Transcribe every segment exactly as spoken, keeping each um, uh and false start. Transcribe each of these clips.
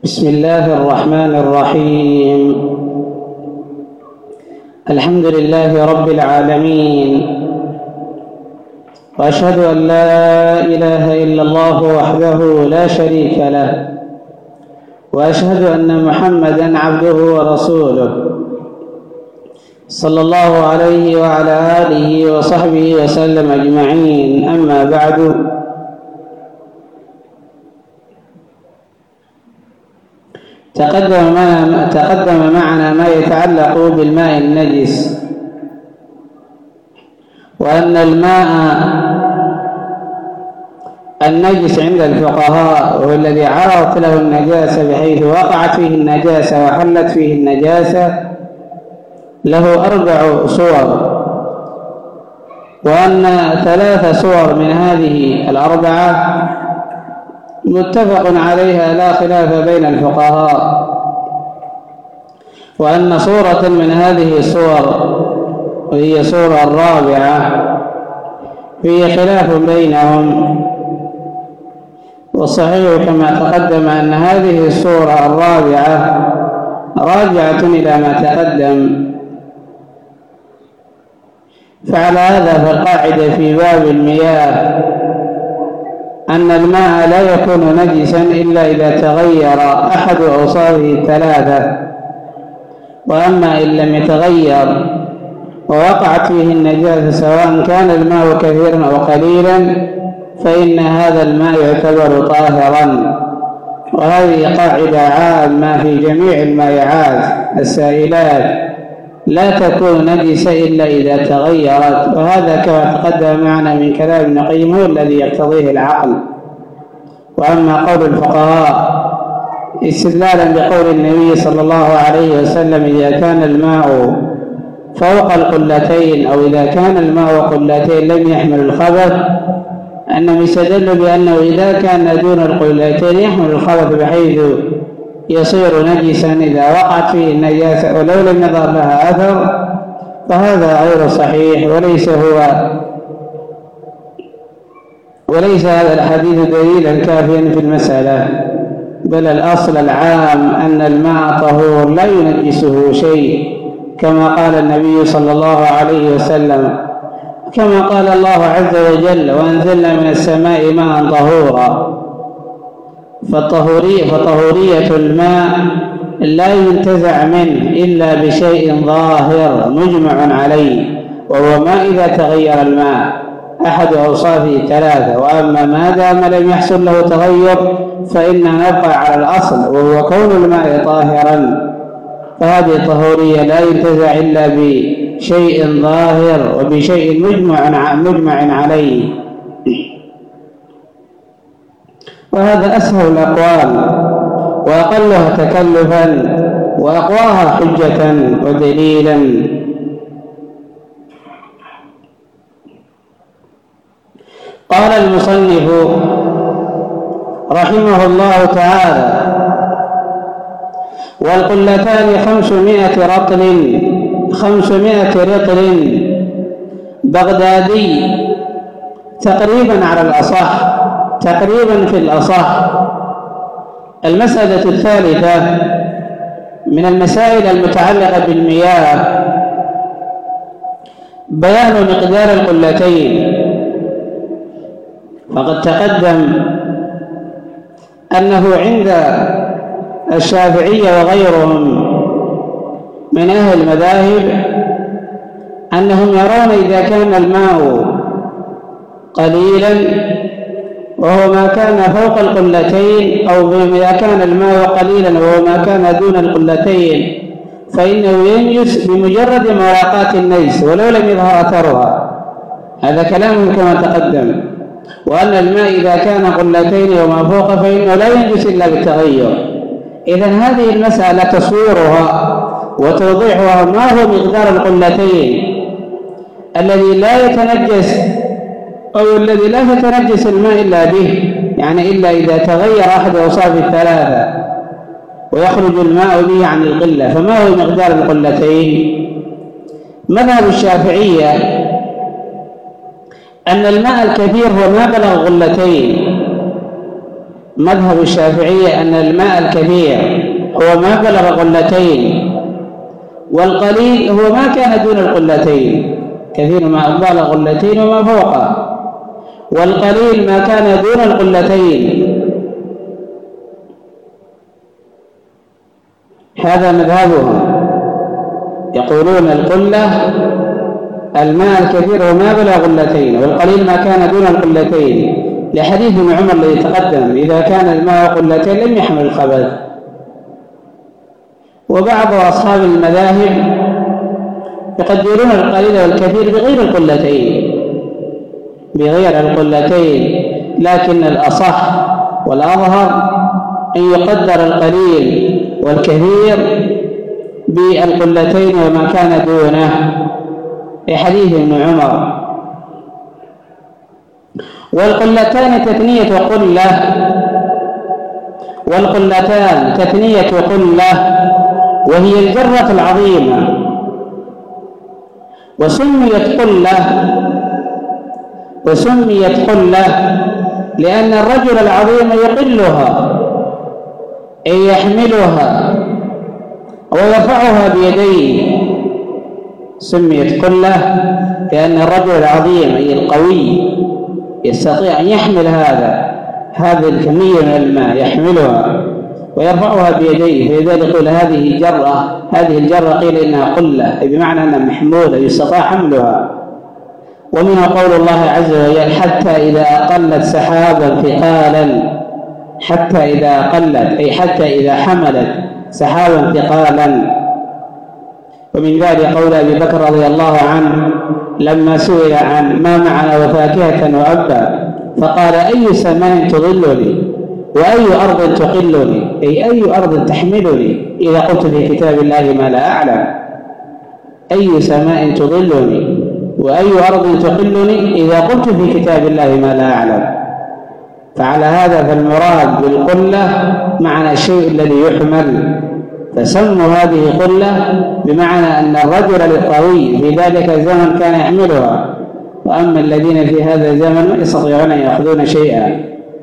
بسم الله الرحمن الرحيم. الحمد لله رب العالمين، وأشهد أن لا إله إلا الله وحده لا شريك له، وأشهد أن محمدًا عبده ورسوله صلى الله عليه وعلى آله وصحبه وسلم أجمعين. أما بعد، تقدم معنا تقدم معنا ما يتعلق بالماء النجس، وأن الماء النجس عند الفقهاء هو الذي عرضت له النجاسة بحيث وقعت فيه النجاسة وحلت فيه النجاسة له أربع صور، وأن ثلاث صور من هذه الأربعة متفق عليها لا خلاف بين الفقهاء، وأن صورة من هذه الصور وهي صورة الرابعة فيه خلاف بينهم. والصحيح كما تقدم أن هذه الصورة الرابعة راجعة إلى ما تقدم. فعلى هذا فالقاعدة في باب المياه أن الماء لا يكون نجسا إلا إذا تغير أحد أوصافه الثلاثة، وأما إن لم يتغير ووقعت فيه النجاسة سواء كان الماء كثيرا أو قليلا فإن هذا الماء يعتبر طاهرا. وهذه قاعدة عامة في جميع المائعات السائلات، لا تكون نجسة إلا إذا تغيرت، وهذا كما تقدم معنا من كلام ابن القيم هو الذي يقتضيه العقل. وأما قول الفقهاء استدلالا بقول النبي صلى الله عليه وسلم إذا كان الماء فوق القلتين أو إذا كان الماء قلتين لم يحمل الخبث، أنهم يستدلوا بأنه إذا كان دون القلتين يحمل الخبث بحيث يصير نجسا إذا وقعت فيه النجاسة ولو لم يظهر لها أثر، فهذا غير صحيح، وليس هو وليس هذا الحديث دليلا كافيا في المسألة، بل الأصل العام أن الماء طهور لا ينجسه شيء، كما قال النبي صلى الله عليه وسلم، كما قال الله عز وجل: وأنزلنا من السماء ماء طهورا. فالطهورية فطهورية الماء لا ينتزع منه إلا بشيء ظاهر مجمع عليه، وهو ما إذا تغير الماء أحد أوصافه ثلاثة. وأما ما دام لم يحصل له تغير فإننا نبقى على الأصل وهو كون الماء طاهرا. فهذه الطهورية لا ينتزع إلا بشيء ظاهر وبشيء مجمع مجمع عليه، وهذا أسهل الأقوال وأقلها تكلفا وأقواها حجة ودليلا. قال المصنف رحمه الله تعالى: والقلتان خمسمائة رطل خمسمائة رطل بغدادي تقريبا على الأصح تقريبا في الأصح. المسألة الثالثة من المسائل المتعلقة بالمياه بيان مقدار القلتين. فقد تقدم أنه عند الشافعية وغيرهم من أهل المذاهب أنهم يرون إذا كان الماء قليلا وهو ما كان فوق القلتين، أو إذا كان الماء قليلا وهو ما كان دون القلتين، فإنه ينجس بمجرد ملاقاة النجس ولو لم يظهر أثرها. هذا كلام كما تقدم. وأن الماء إذا كان قلتين وما فوق فإنه لا ينجس إلا بالتغير. إذن هذه المسألة تصويرها وتوضيحها ما هو مقدار القلتين الذي لا يتنجس أو الذي لا تتنجس الماء إلا به، يعني إلا إذا تغير أحد أوصاف الثلاثة ويخرج الماء به عن القلة. فما هو مقدار القلتين؟ مذهب الشافعية أن الماء الكثير هو ما بلغ غلتين، مذهب الشافعية أن الماء الكثير هو ما بلغ قلتين، والقليل هو ما كان دون القلتين، كثير ما بلغ قلتين وما فوقه، والقليل ما كان دون القلتين. هذا مذهبهم، يقولون القلة الماء الكثير هو ما بلغ قلتين، والقليل ما كان دون القلتين، لحديث ابن عمر الذي تقدم: إذا كان الماء قلتين لم يحمل الخبث. وبعض أصحاب المذاهب يقدرون القليل والكثير بغير القلتين بغير القلتين لكن الأصح والأظهر أن يقدر القليل والكثير بالقلتين وما كان دونه، لحديث ابن عمر. والقلتان تثنية قلة، والقلتان تثنية قلة وهي الجرة العظيمة، وسميت قلة وسميت قلة لأن الرجل العظيم يقلها أي يحملها ويرفعها بيديه. سميت قلة لأن الرجل العظيم أي القوي يستطيع أن يحمل هذا هذه الكمية من الماء، يحملها ويرفعها بيديه، فلذلك يقول هذه جرة، هذه الجرة قيل إنها قلة، أي بمعنى أنها محمولة يستطاع حملها. ومنها قول الله عز وجل: حتى إذا أقلت سحابا ثقالا، حتى إذا أقلت أي حتى إذا حملت سحابا ثقالا. ومن ذلك قول أبي بكر رضي الله عنه لما سئل عن ما معنى وفاكهة وأبا فقال: أي سماء تظلني وأي أرض تقلني، أي أي أرض تحملني إذا قلت في كتاب الله ما لا أعلم. أي سماء تظلني وأي أرض تقلني إذا قلت في كتاب الله ما لا أعلم. فعلى هذا فالمراد بالقلة معنى الشيء الذي يحمل، فسموا هذه قلة بمعنى أن الرجل القوي في ذلك الزمن كان يحملها، وأما الذين في هذا الزمن ما يستطيعون أن يأخذون شيئا.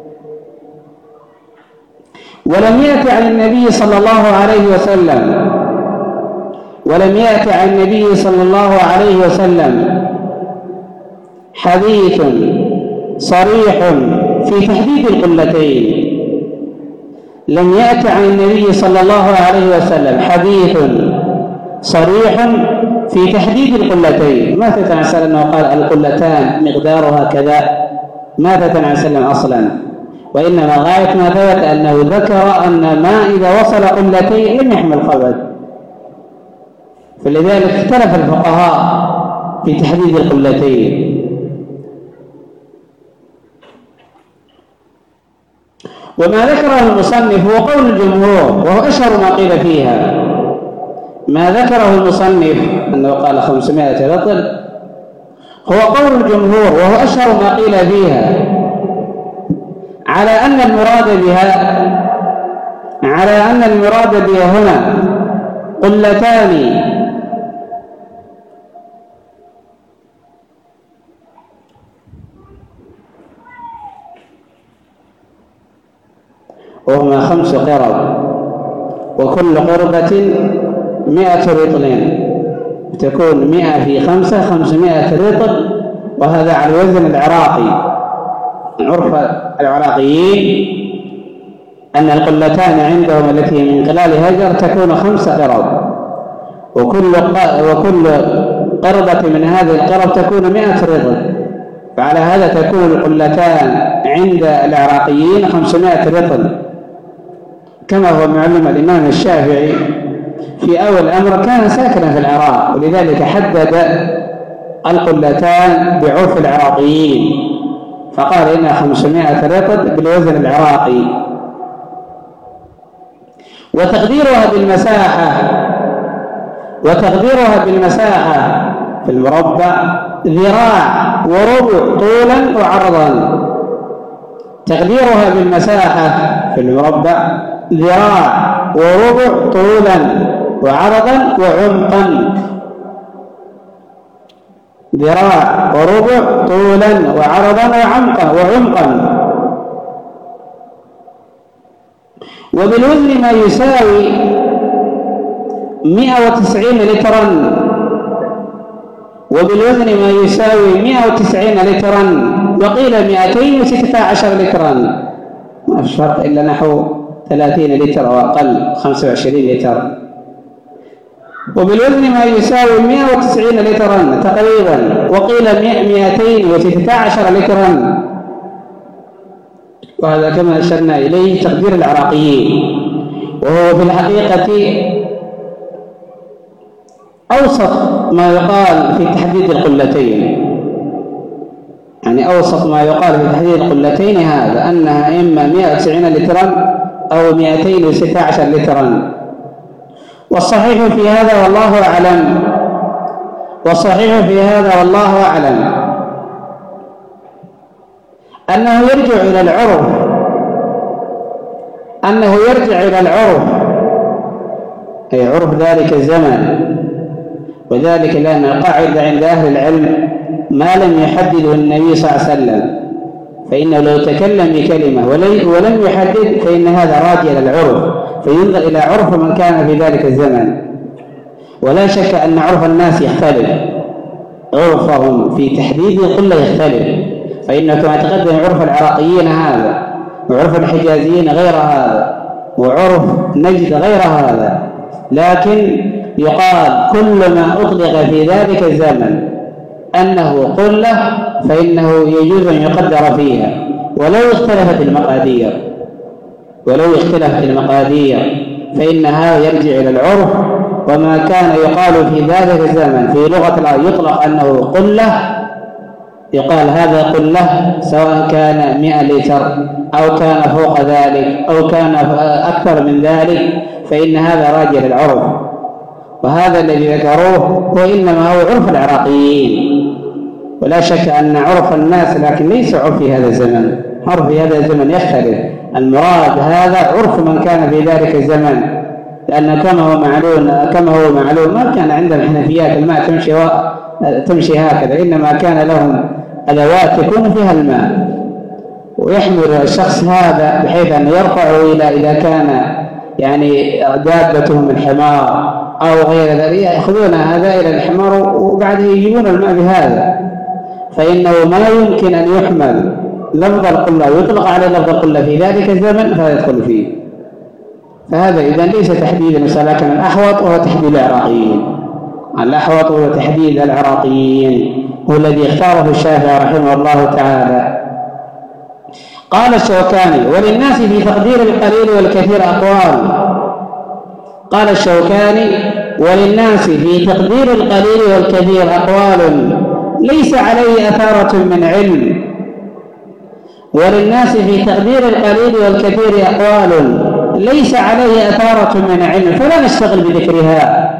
ولم يأت عن النبي صلى الله عليه وسلم ولم يأت عن النبي صلى الله عليه وسلم حديث صريح في تحديد القلتين. لم يأت عن النبي صلى الله عليه وسلم حديث صريح في تحديد القلتين، ما ثبت عن سلم أنه قال القلتان مقدارها كذا، ما ثبت عن سلم أصلا، وإنما غاية ما ثبت أنه ذكر أن ما إذا وصل قلتين لم يحمل خبث. فلذلك اختلف الفقهاء في تحديد القلتين. وما ذكره المصنف هو قول الجمهور وهو أشهر ما قيل فيها. ما ذكره المصنف أنه قال خمسمائة رطل هو قول الجمهور وهو أشهر ما قيل فيها، على أن المراد بها على أن المراد بها هنا قلتان وهما خمس قرب، وكل قربة مئة رطل، تكون مئة في خمسة خمسمائة رطل، وهذا على الوزن العراقي. عرف العراقيين أن القلتان عندهم التي من خلال هجر تكون خمس قرب، وكل وكل قربة من هذه القرب تكون مئة رطل، فعلى هذا تكون القلتان عند العراقيين خمسمائة رطل، كما هو معلم الإمام الشافعي في أول الأمر كان ساكنا في العراق، ولذلك حدد القلتان بعرف العراقيين فقال إنها خمسمائة رطل بالوزن العراقي. وتقديرها بالمساحة وتقديرها بالمساحة في المربع ذراع وربع طولا وعرضا. تقديرها بالمساحة في المربع ذراع وربع طولا وعرضا وعمقا. ذراع وربع طولا وعرضا وعمقا وعمقا وبالوزن ما يساوي مئة وتسعين لترا وبالوزن ما يساوي مئة وتسعين لترا وقيل مئتين وستة عشر لترا، ما في فرق إلا نحو ثلاثين لتر أو أقل، خمسة وعشرين لتر. وبالوزن ما يساوي مئة وتسعين لترا تقريبا وقيل مئتين وستة عشر لترا، وهذا كما أشرنا إليه تقدير العراقيين، وهو في الحقيقة أوسط ما يقال في تحديد القلتين، يعني أوسط ما يقال في تحديد القلتين هذا أنها إما مئة وتسعين لترا أو مئتين وستة عشر لترا. والصحيح في هذا والله أعلم والصحيح في هذا والله أعلم أنه يرجع إلى العرف أنه يرجع إلى العرف أي عرف ذلك الزمن، وذلك لأن القاعدة عند أهل العلم ما لم يحدده النبي صلى الله عليه وسلم، فإنه لو تكلم بكلمة ولم يحدد فإن هذا راجع إلى العرف، فينظر إلى عرف من كان في ذلك الزمن. ولا شك أن عرف الناس يختلف، عرفهم في تحديد القلة يختلف، فإنه كما تقدم عرف العراقيين هذا، وعرف الحجازيين غير هذا، وعرف نجد غير هذا، لكن يقال كل ما أطلق في ذلك الزمن أنه قلة فإنه يجوز أن يقدر فيها ولو اختلفت المقادير ولو اختلفت المقادير فإن هذا يرجع إلى العرف. وما كان يقال في ذلك الزمن في لغة العرب يطلق أنه قلة، يقال هذا قلة سواء كان مئة لتر أو كان فوق ذلك أو كان أكثر من ذلك، فإن هذا راجع للعرف. وهذا الذي ذكروه وإنما هو عرف العراقيين، ولا شك أن عرف الناس لكن ليس عرف في هذا الزمن، عرف في هذا الزمن يختلف. المراد هذا عرف من كان في ذلك الزمن، لأن كما هو معلوم كما هو معلوم ما كان عندنا الحنفيات الماء تمشي و... تمشي هكذا، إنما كان لهم أدوات يكون فيها الماء ويحمل الشخص هذا بحيث أن يرفعه إلى إذا كان يعني دابتهم الحمار أو غير ذلك، يأخذون هذا إلى الحمار وبعد يجيبون الماء بهذا، فإنه ما يمكن أن يحمل لفظ القلة ويطلق عليه لفظ القلة في ذلك الزمن فيدخل فيه. فهذا إذن ليس تحديد مسلك الأحوط وهو تحديد العراقيين. الأحوط هو تحديد العراقيين، هو الذي اختاره الشافعي رحمه الله تعالى. قال الشوكاني: وللناس في تقدير القليل والكثير أقوال. قال الشوكاني: وللناس في تقدير القليل والكثير أقوال ليس عليه أثارة من علم. وللناس في تقدير القليل والكثير أقوال ليس عليه أثارة من علم فلا نشتغل بذكرها.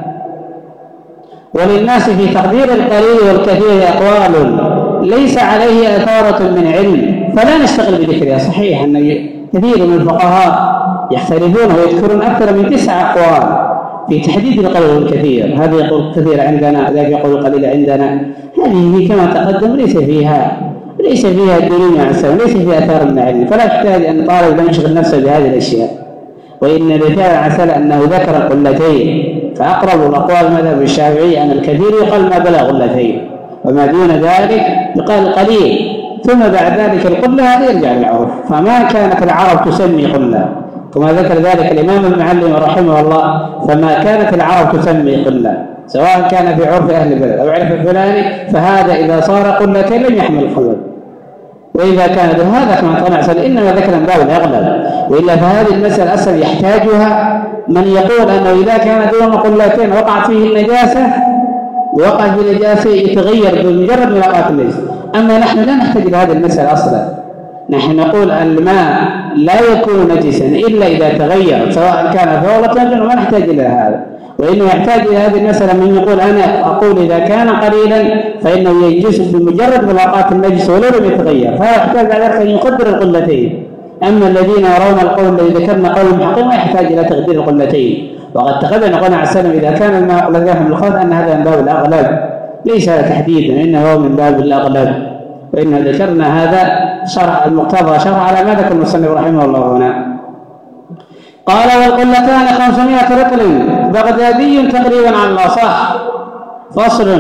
وللناس في تقدير القليل والكثير أقوال ليس عليه أثارة من علم فلا نشتغل بذكرها. صحيح أن كثير من الفقهاء يختلفون ويذكرون أكثر من تسع أقوال في تحديد القليل والكثير، هذا يقول كثير عندنا، ذاك يقول قليل عندنا. هذه كما تقدم ليس فيها ليس فيها دليل مع السلام، ليس فيها أثار من علم، فلا يحتاج أن طالب يشغل نفسه بهذه الأشياء. وإن الرجال عسل أنه ذكر قلتين، فأقرب الأقوال مذهب الشافعي أن الكثير يقال ما بلغ قلتين، وما دون ذلك يقال قليل، ثم بعد ذلك القلة هذه يرجع للعرف. فما كانت العرب تسمي قلة كما ذكر ذلك الإمام المعلم رحمه الله، فما كانت العرب تسمي قلة سواء كان في عرف أهل البلد أو عرف الفلاني، فهذا إذا صار قلتين لم يحمل القلة. وإذا كان هذا كما طلع سل إنما ذكر من باب الأغلب، وإلا فهذه المسألة أصلا يحتاجها من يقول أنه إذا كان دون قلتين وقعت فيه النجاسة وقعت في النجاسة يتغير بمجرد ملاقاة النجاسة. أما نحن لا نحتاج إلى هذه المسألة أصلا، نحن نقول الماء لا يكون نجسا إلا إذا تغير سواء كان فورة وما نحتاج إلى هذا. وإنه يحتاج إلى هذه المسألة من يقول أنا أقول إذا كان قليلا فإنه ينجس بمجرد ملاقاة النجس ولو لم يتغير، فهذا يحتاج بعد ذلك أن يقدر القلتين. أما الذين يرون القول الذي ذكرنا قول المحقق ما يحتاج إلى تقدير القلتين. وقد تقدم قلنا على السلام إذا كان الماء الذي يحمل الخبث أن هذا من باب الأغلب، ليس هذا تحديدا، إنه هو من باب الأغلب. وإن ذكرنا هذا شرح المقتضى شرح على ما ذكر المصنف رحمه الله هنا. قال والقلتان خمسمائة رطل بغدادي تقريبا على الأصح. فصل.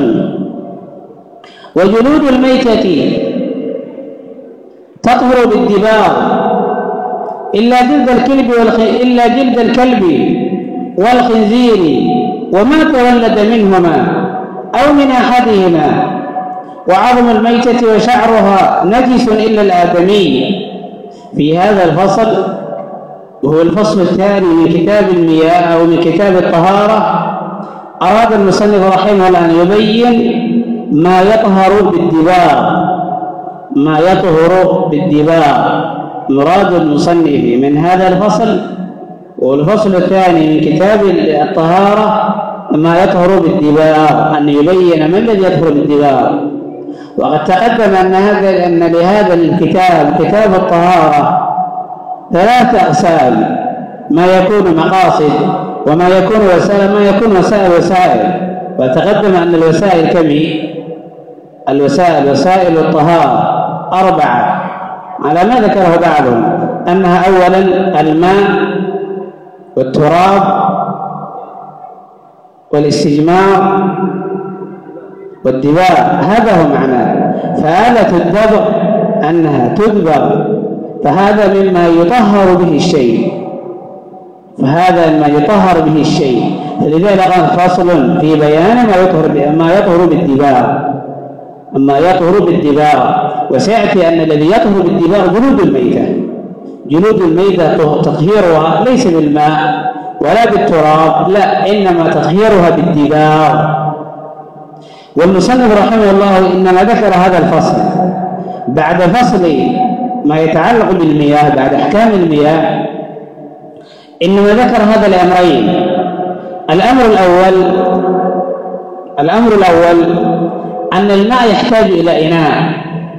وجلود الميتة تطهر بالدباغ إلا جلد الكلب والخ... إلا جلد الكلب والخنزير وما تولد منهما أو من أحدهما، وعظم الميتة وشعرها نجس إلا الآدمي. في هذا الفصل، وهو الفصل الثاني من كتاب المياه أو من كتاب الطهارة، أراد المصنف رحمه الله أن يبين ما يطهر بالدباغ، ما يطهر بالدباغ. مراد المصنف من هذا الفصل والفصل الثاني من كتاب الطهارة ما يطهر بالدباغ، أن يبين ما الذي يطهر بالدباغ. وقد تقدم أن هذا أن لهذا الكتاب كتاب الطهارة ثلاثة أقسام: ما يكون مقاصد، وما يكون وسائل، ما يكون وسائل وسائل. وتقدم أن الوسائل كم هي؟ الوسائل وسائل الطهارة أربعة على ما ذكره بعضهم، أنها أولا الماء والتراب والاستجمار والدباغ، هذا هو معناه. فآلة الدبغ أنها تدبغ، فهذا مما يطهر به الشيء، فهذا مما يطهر به الشيء. فلذلك قال فصل في بيان ما يطهر ما يطهر بالدباغ، أما يطهر بالدباغ. وسيأتي أن الذي يطهر بالدباغ جلود الميتة. جلود الميتة تطهيرها ليس بالماء ولا بالتراب، لا، إنما تطهيرها بالدباغ. والمصنف رحمه الله إنما ذكر هذا الفصل بعد فصل ما يتعلق بالمياه، بعد أحكام المياه، إنما ذكر هذا الأمرين. الأمر الأول الأمر الأول أن الماء يحتاج إلى إناء،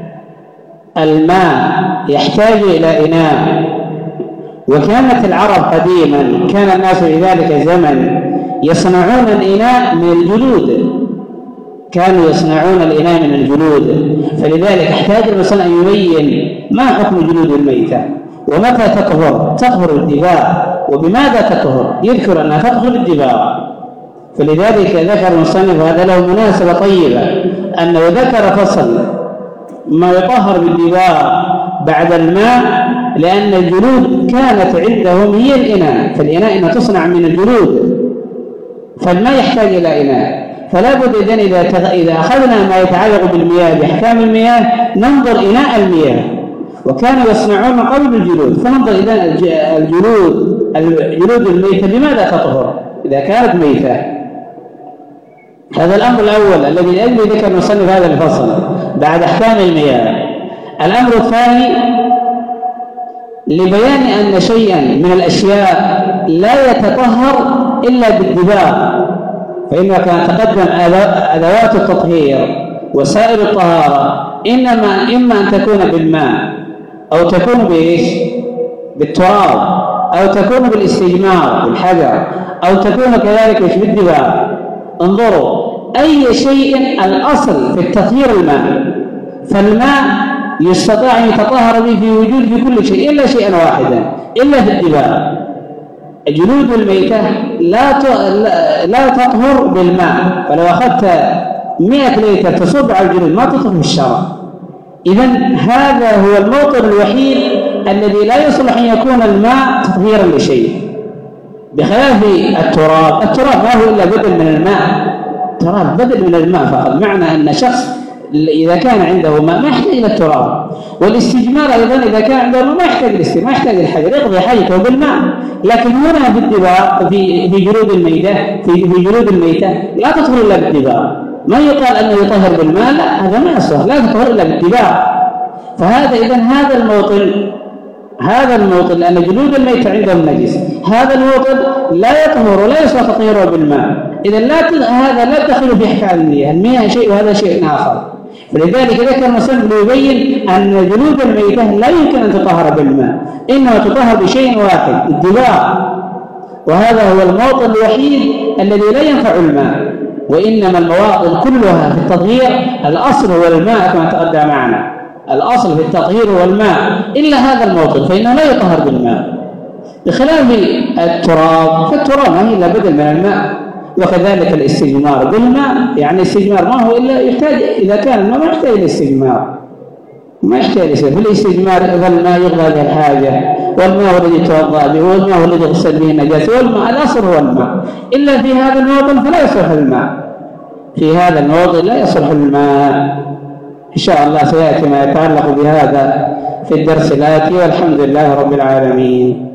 الماء يحتاج إلى إناء. وكانت العرب قديما كان الناس في ذلك الزمن يصنعون الإناء من الجلود، كانوا يصنعون الإناء من الجلود. فلذلك احتاج المصنع أن يبين ما حكم جلود الميتة ومتى تطهر. تطهر الدباغ. وبماذا تطهر؟ يذكر أنها تطهر الدباغ. فلذلك ذكر المصنف هذا له مناسبة طيبة، أنه ذكر فصل ما يطهر بالدباغ بعد الماء، لأن الجلود كانت عندهم هي الإناء، فالإناء إنها تصنع من الجلود، فالماء يحتاج إلى إناء. فلا بد إذن إذا إذا أخذنا ما يتعلق بالمياه بأحكام المياه ننظر إناء المياه، وكانوا يصنعون قبل الجلود، فننظر إذا الجلود الجلود الميتة بماذا تطهر إذا كانت ميتة. هذا الأمر الأول الذي لأجله ذكر المصنف هذا الفصل بعد أحكام المياه. الأمر الثاني لبيان أن شيئا من الأشياء لا يتطهر إلا بالدباغ، فإنه كان تقدم أدوات التطهير وسائل الطهارة إنما إما أن تكون بالماء أو تكون بإيش؟ بالتراب، أو تكون بالاستجمار بالحجر، أو تكون كذلك بالدباغ. انظروا أي شيء الأصل في التطهير الماء، فالماء يستطيع أن يتطهر به في وجود في كل شيء إلا شيئا واحدا، إلا في الدباغ. جلود الميتة لا لا تطهر بالماء، فلو أخذت مئة لتر تصب على الجلود ما تطهر في الشرع. إذن هذا هو الموطن الوحيد الذي لا يصلح أن يكون الماء تطهيرا لشيء، بخلاف التراب. التراب ما هو إلا بدل من الماء، التراب بدل من الماء فقط، معنى أن شخص إذا كان عنده ماء ما يحتاج إلى التراب. والاستجمار أيضا إذا كان عنده ماء ما يحتاج الاستجمار، ما يحتاج الحجر، يقضي حاجته بالماء. لكن هنا في الدباغ في في جلود الميتة في في جلود الميتة لا تطهر إلا بالدباغ. ما يقال أنه يطهر بالماء، لا، هذا ما يصح، لا تطهر إلا بالدباغ. فهذا إذن هذا الموطن هذا الموطن لأن جلود الميتة عندهم نجس، هذا الموطن لا يطهر ولا يصح تطهيره بالماء. إذا لا هذا لا تدخل في أحكام المياه، المياه شيء وهذا شيء آخر. فلذلك ذكر المصنف ليبين أن جلود الميتة لا يمكن أن تطهر بالماء، إنما تطهر بشيء واحد، الدباغ. وهذا هو الموطن الوحيد الذي لا ينفع الماء، وإنما المواطن كلها في التطهير الأصل هو الماء كما تقدم معنا، الأصل في التطهير هو الماء إلا هذا الموطن فإنه لا يطهر بالماء. بخلاف التراب، فالتراب ما هي إلا بدل من الماء. وكذلك الاستجمار بالماء، يعني الاستجمار ما هو إلا يحتاج، إذا كان الماء ما يحتاج الاستجمار، ما يحتاج في الاستجمار إذا الماء يقضى به الحاجة، والماء هو الذي يتوضأ به، والماء هو الذي يغسل به النجاسة، والماء الأصل هو الماء. إلا في هذا الموطن فلا يصلح الماء، في هذا الموضع لا يصلح الماء. إن شاء الله سيأتي ما يتعلق بهذا في الدرس الآتي، والحمد لله رب العالمين.